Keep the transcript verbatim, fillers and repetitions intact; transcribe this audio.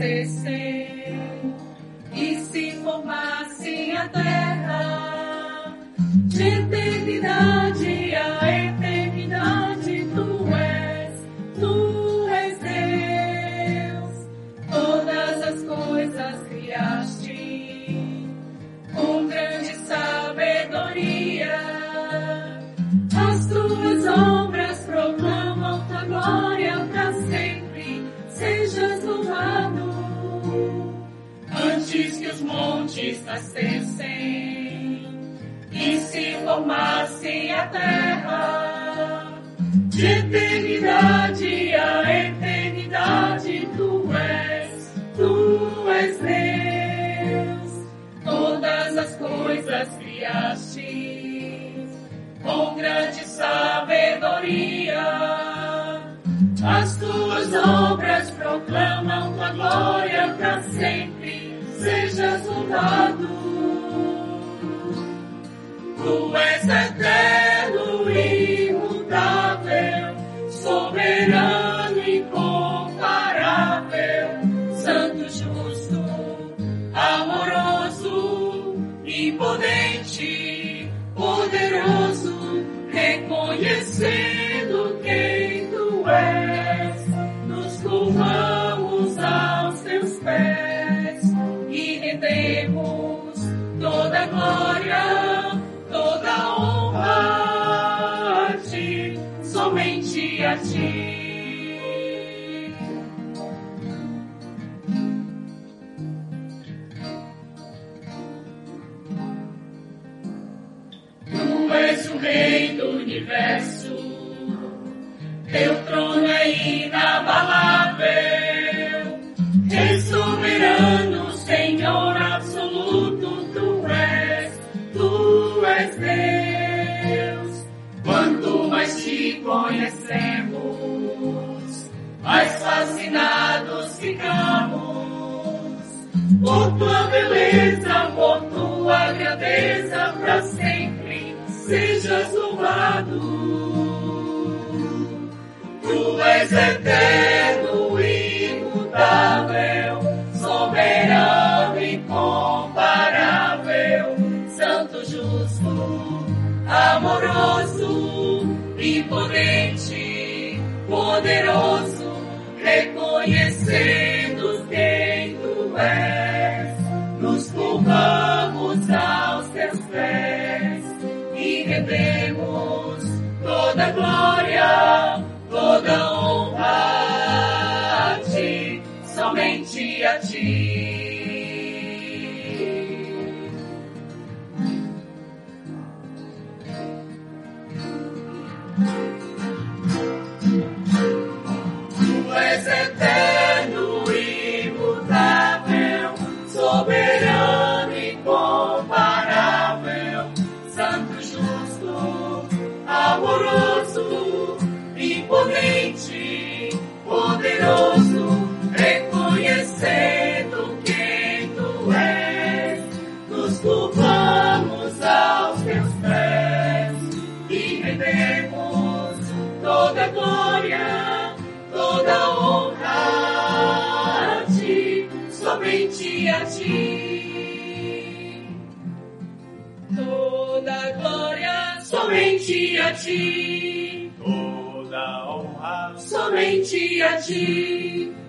nascessem e se formasse a terra, de eternidade a eternidade tu és, tu és Deus. Todas as coisas criaste com grande sabedoria, as tuas obras proclamam tua glória para sempre, sejas louvado. Antes que os montes nascessem e se formasse a terra, de eternidade a eternidade tu és, tu és Deus. Todas as coisas criaste com grande sabedoria, as tuas obras proclamam tua glória para sempre, sejas louvado. Tu és eterno e imutável, soberano e incomparável, santo, justo, amoroso, impotente, poderoso, reconhecendo quem tu és, nos curvamos aos teus pés e rendemos toda a glória, toda a honra a ti, somente a ti. Tu és o Rei do universo, teu trono é inabalável, Rei soberano, Senhor absoluto, tu és, tu és Deus. Quanto mais te conhecemos, mais fascinados ficamos por tua beleza, por tua grandeza, para sempre sejas louvado. Tu és eterno e imutável, soberano e incomparável, santo, justo, amoroso, imponente, poderoso, reconhecendo quem tu és, nos curvamos aos teus pés e rendemos toda a glória, toda a honra a ti, somente a ti. Tu és eterno e imutável, soberano e incomparável, santo, justo, amoroso, imponente, poderoso, reconhecendo quem tu és, nos curvamos aos teus pés e rendemos toda a glória, toda a honra a ti, somente a ti. Toda a glória, somente a ti. Toda a honra, Somente a ti,